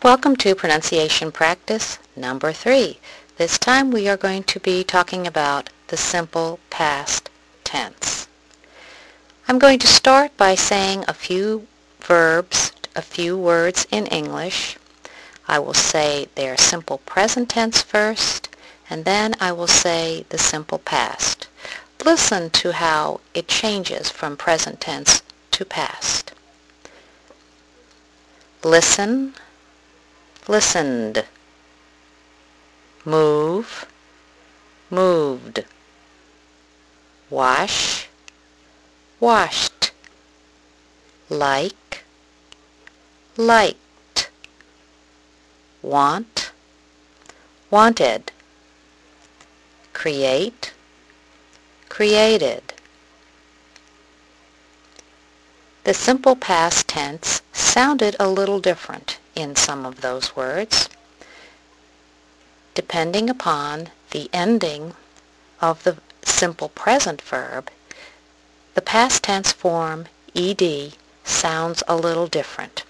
Welcome to pronunciation practice number 3. This time we are going to be talking about the simple past tense. I'm going to start by saying a few verbs, a few words in English. I will say their simple present tense first, and then I will say the simple past. Listen to how it changes from present tense to past. Listen, listened. Move, moved. Wash, washed. Like, liked. Want, wanted. Create, created. The simple past tense sounded a little different in some of those words, depending upon the ending of the simple present verb. The past tense form ed sounds a little different.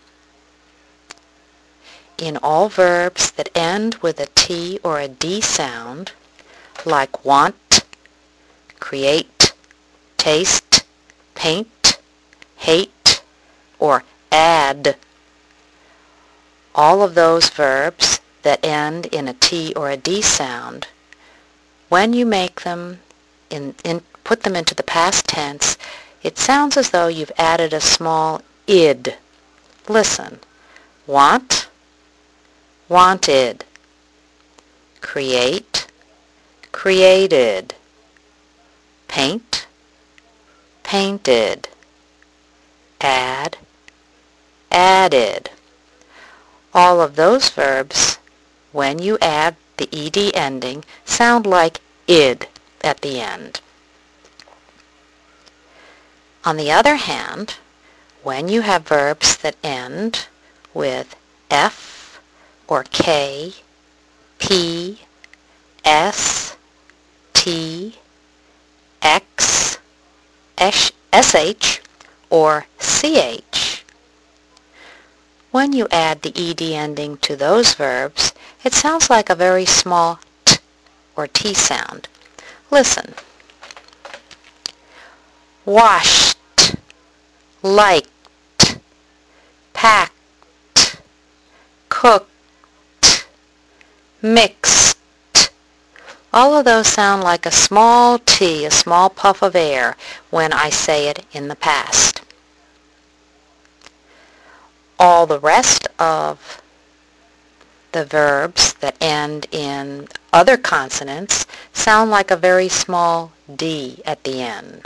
In all verbs that end with a T or a D sound, like want, create, taste, paint, hate, or add, all of those verbs that end in a T or a D sound, when you make them, put them into the past tense, it sounds as though you've added a small id. Listen. Want, wanted. Create, created. Paint, painted. Add, added. All of those verbs, when you add the ed ending, sound like id at the end. On the other hand, when you have verbs that end with F or K, P, S, T, X, SH, or CH, when you add the ed ending to those verbs, it sounds like a very small t or T sound. Listen. Washed, liked, packed, cooked, mixed. All of those sound like a small T, a small puff of air, when I say it in the past. All the rest of the verbs that end in other consonants sound like a very small D at the end.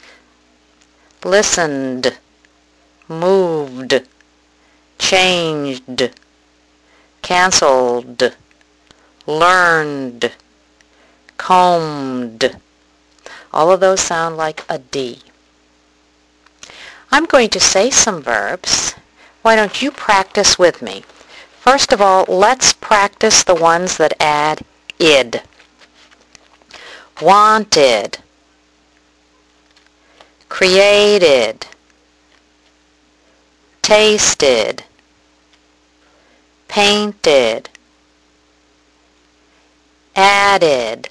Listened, moved, changed, canceled, learned, combed. All of those sound like a D. I'm going to say some verbs. Why don't you practice with me? First of all, let's practice the ones that add id. Wanted, created, tasted, painted, added,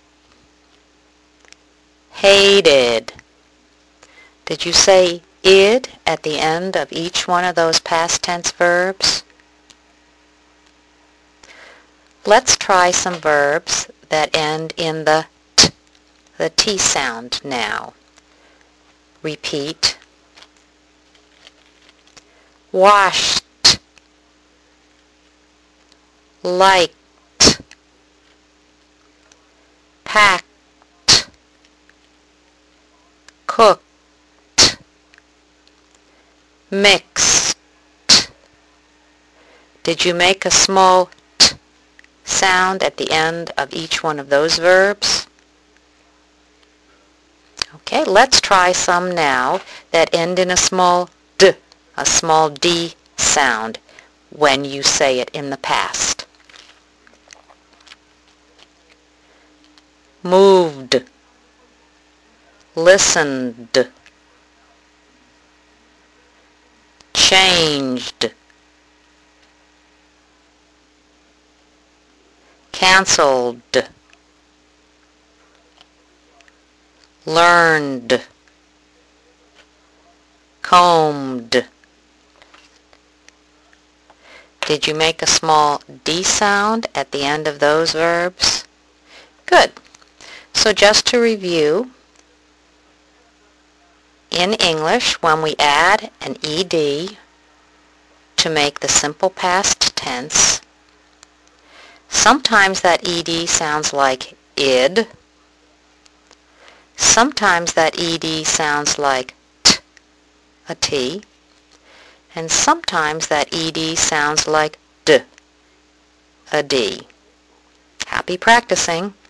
hated. Did you say id at the end of each one of those past tense verbs? Let's try some verbs that end in the T sound now. Repeat. Washed, liked, packed, cooked, mixed. Did you make a small t sound at the end of each one of those verbs? Okay, let's try some now that end in a small D, a small D sound when you say it in the past. Moved, listened, changed, canceled, learned, combed. Did you make a small D sound at the end of those verbs? Good. So just to review, in English, when we add an ED to make the simple past tense, sometimes that ED sounds like id, sometimes that ED sounds like t, a T, and sometimes that ED sounds like d, a D. Happy practicing!